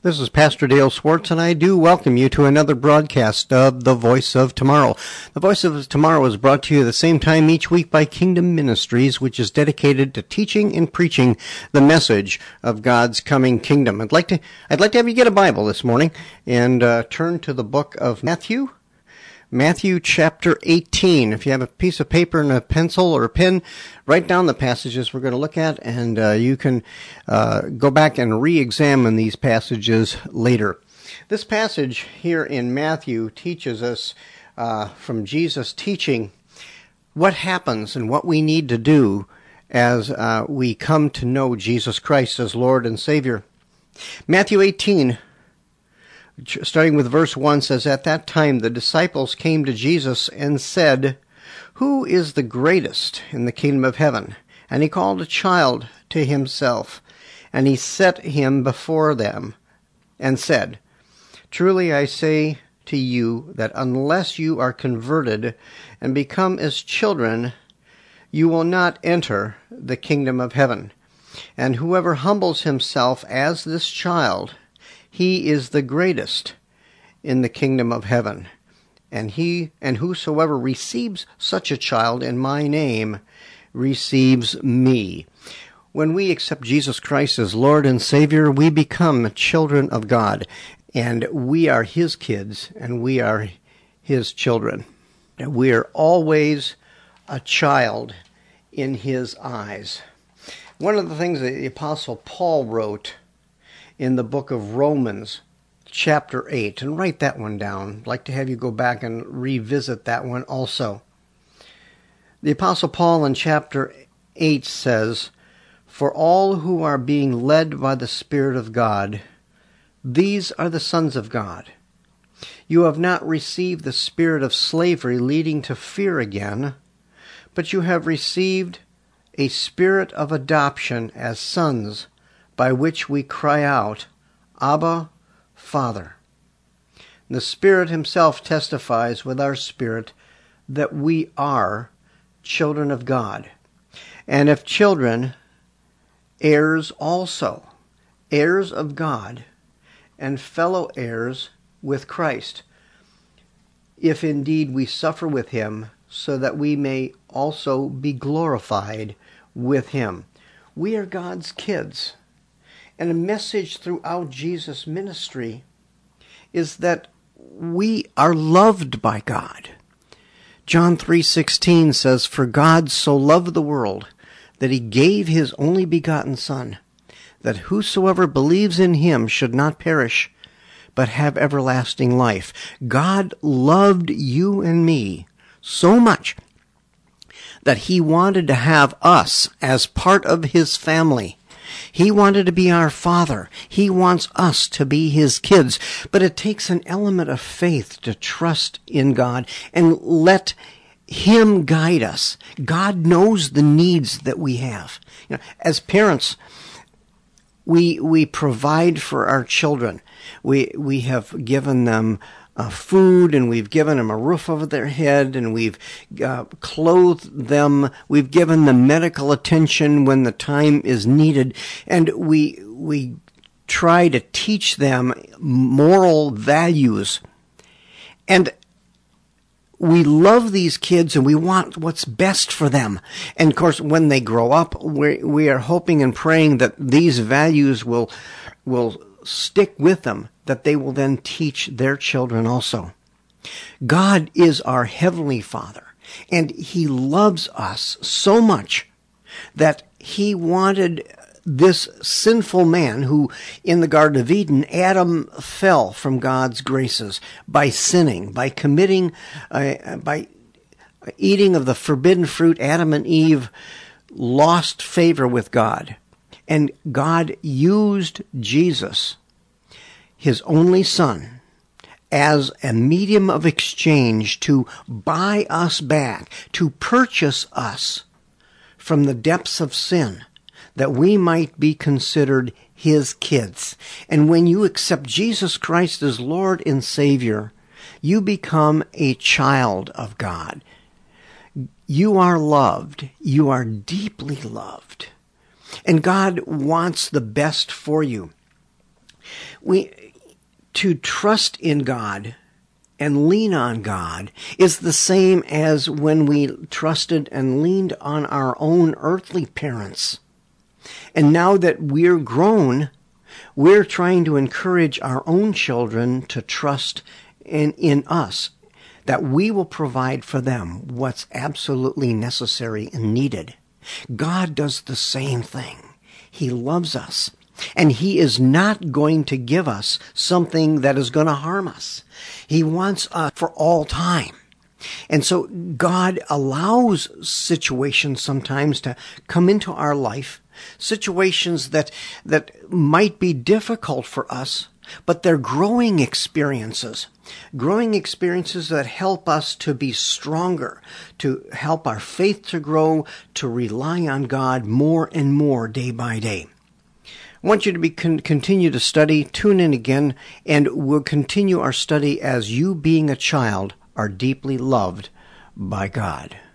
This is Pastor Dale Swartz, and I do welcome you to another broadcast of The Voice of Tomorrow. The Voice of Tomorrow is brought to you at the same time each week by Kingdom Ministries, which is dedicated to teaching and preaching the message of God's coming kingdom. I'd like to have you get a Bible this morning and turn to the book of Matthew chapter 18. If you have a piece of paper and a pencil or a pen, write down the passages we're going to look at, and you can go back and re-examine these passages later. This passage here in Matthew teaches us from Jesus' teaching what happens and what we need to do as we come to know Jesus Christ as Lord and Savior. Matthew 18, starting with verse 1, says, "At that time the disciples came to Jesus and said, 'Who is the greatest in the kingdom of heaven?' And he called a child to himself, and he set him before them, and said, 'Truly I say to you that unless you are converted and become as children, you will not enter the kingdom of heaven. And whoever humbles himself as this child, he is the greatest in the kingdom of heaven. And whosoever receives such a child in my name receives me.'" When we accept Jesus Christ as Lord and Savior, we become children of God, and we are His kids, and we are His children. And we are always a child in His eyes. One of the things that the Apostle Paul wrote in the book of Romans, chapter 8, and write that one down. I'd like to have you go back and revisit that one also. The Apostle Paul in chapter 8 says, "For all who are being led by the Spirit of God, these are the sons of God. You have not received the spirit of slavery leading to fear again, but you have received a spirit of adoption as sons, by which we cry out, Abba, Father. The Spirit Himself testifies with our spirit that we are children of God. And if children, heirs also, heirs of God, and fellow heirs with Christ, if indeed we suffer with Him, so that we may also be glorified with Him." We are God's kids. And a message throughout Jesus' ministry is that we are loved by God. John 3:16 says, "For God so loved the world that He gave His only begotten Son, that whosoever believes in Him should not perish, but have everlasting life." God loved you and me so much that He wanted to have us as part of His family. He wanted to be our Father. He wants us to be His kids. But it takes an element of faith to trust in God and let Him guide us. God knows the needs that we have. As parents, we provide for our children. We have given them food, and we've given them a roof over their head, and we've clothed them. We've given them medical attention when the time is needed, and we try to teach them moral values. And we love these kids, and we want what's best for them. And of course, when they grow up, we are hoping and praying that these values will stick with them, that they will then teach their children also. God is our Heavenly Father, and He loves us so much that He wanted this sinful man who, in the Garden of Eden, Adam fell from God's graces by sinning, by committing, by eating of the forbidden fruit. Adam and Eve lost favor with God. And God used Jesus, His only Son, as a medium of exchange to buy us back, to purchase us from the depths of sin, that we might be considered His kids. And when you accept Jesus Christ as Lord and Savior, you become a child of God. You are loved. You are deeply loved. And God wants the best for you. To trust in God and lean on God is the same as when we trusted and leaned on our own earthly parents. And now that we're grown, we're trying to encourage our own children to trust in us, that we will provide for them what's absolutely necessary and needed. God does the same thing. He loves us, and He is not going to give us something that is going to harm us. He wants us for all time. And so God allows situations sometimes to come into our life, situations that might be difficult for us, but they're growing experiences that help us to be stronger, to help our faith to grow, to rely on God more and more day by day. I want you to continue to study. Tune in again, and we'll continue our study as you, being a child, are deeply loved by God.